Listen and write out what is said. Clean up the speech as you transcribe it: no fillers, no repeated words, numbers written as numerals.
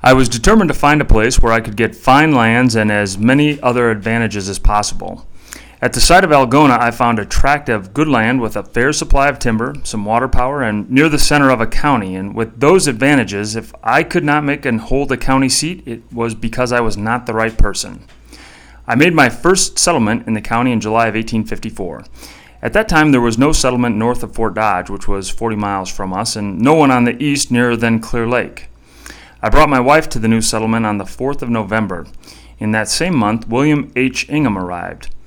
I was determined to find a place where I could get fine lands and as many other advantages as possible. At the site of Algona, I found a tract of good land with a fair supply of timber, some water power, and near the center of a county. And with those advantages, if I could not make and hold a county seat, it was because I was not the right person. I made my first settlement in the county in July of 1854. At that time, there was no settlement north of Fort Dodge, which was 40 miles from us, and no one on the east nearer than Clear Lake. I brought my wife to the new settlement on the 4th of November. In that same month, William H. Ingham arrived.